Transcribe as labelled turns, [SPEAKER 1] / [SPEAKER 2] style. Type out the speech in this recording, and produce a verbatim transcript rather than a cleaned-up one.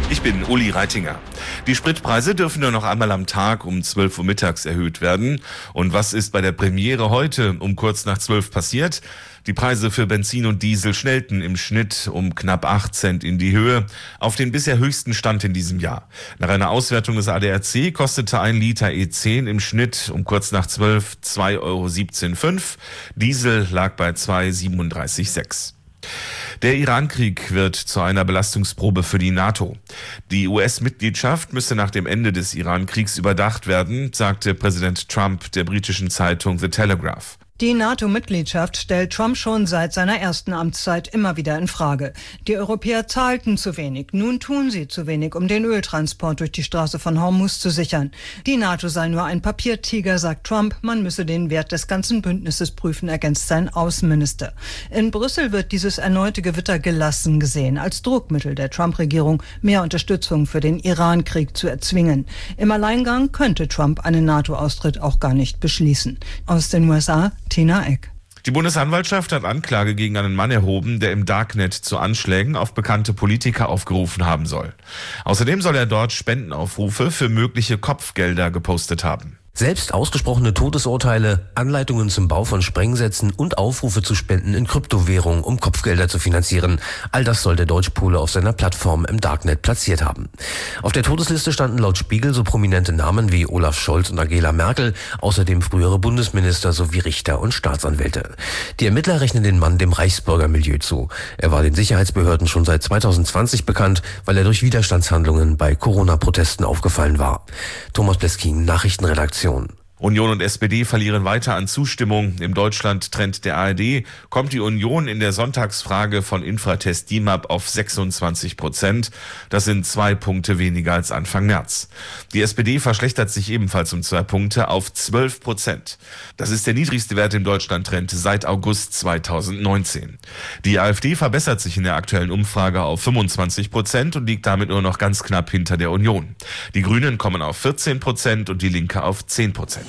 [SPEAKER 1] Ich bin Uli Reitinger. Die Spritpreise dürfen nur noch einmal am Tag um zwölf Uhr mittags erhöht werden. Und was ist bei der Premiere heute um kurz nach zwölf passiert? Die Preise für Benzin und Diesel schnellten im Schnitt um knapp acht Cent in die Höhe, auf den bisher höchsten Stand in diesem Jahr. Nach einer Auswertung des A D A C kostete ein Liter E zehn im Schnitt um kurz nach zwölf zwei Euro siebzehn Komma fünf. Diesel lag bei zwei Euro siebenunddreißig Komma sechs. Der Iran-Krieg wird zu einer Belastungsprobe für die NATO. Die U S-Mitgliedschaft müsse nach dem Ende des Iran-Kriegs überdacht werden, sagte Präsident Trump der britischen Zeitung The Telegraph.
[SPEAKER 2] Die NATO-Mitgliedschaft stellt Trump schon seit seiner ersten Amtszeit immer wieder in Frage. Die Europäer zahlten zu wenig. Nun tun sie zu wenig, um den Öltransport durch die Straße von Hormuz zu sichern. Die NATO sei nur ein Papiertiger, sagt Trump. Man müsse den Wert des ganzen Bündnisses prüfen, ergänzt sein Außenminister. In Brüssel wird dieses erneute Gewitter gelassen gesehen, als Druckmittel der Trump-Regierung mehr Unterstützung für den Iran-Krieg zu erzwingen. Im Alleingang könnte Trump einen NATO-Austritt auch gar nicht beschließen. Aus den U S A, Tina Eck.
[SPEAKER 1] Die Bundesanwaltschaft hat Anklage gegen einen Mann erhoben, der im Darknet zu Anschlägen auf bekannte Politiker aufgerufen haben soll. Außerdem soll er dort Spendenaufrufe für mögliche Kopfgelder gepostet haben.
[SPEAKER 3] Selbst ausgesprochene Todesurteile, Anleitungen zum Bau von Sprengsätzen und Aufrufe zu Spenden in Kryptowährungen, um Kopfgelder zu finanzieren. All das soll der Deutschpole auf seiner Plattform im Darknet platziert haben. Auf der Todesliste standen laut Spiegel so prominente Namen wie Olaf Scholz und Angela Merkel, außerdem frühere Bundesminister sowie Richter und Staatsanwälte. Die Ermittler rechnen den Mann dem Reichsbürgermilieu zu. Er war den Sicherheitsbehörden schon seit zweitausendzwanzig bekannt, weil er durch Widerstandshandlungen bei Corona-Protesten aufgefallen war. Thomas Bleskin, Nachrichtenredaktion.
[SPEAKER 1] Union und S P D verlieren weiter an Zustimmung. Im Deutschland-Trend der A R D kommt die Union in der Sonntagsfrage von Infratest D I M A P auf sechsundzwanzig Prozent. Das sind zwei Punkte weniger als Anfang März. Die S P D verschlechtert sich ebenfalls um zwei Punkte auf zwölf Prozent. Das ist der niedrigste Wert im Deutschland-Trend seit August zweitausendneunzehn. Die AfD verbessert sich in der aktuellen Umfrage auf fünfundzwanzig Prozent und liegt damit nur noch ganz knapp hinter der Union. Die Grünen kommen auf vierzehn Prozent und die Linke auf zehn Prozent.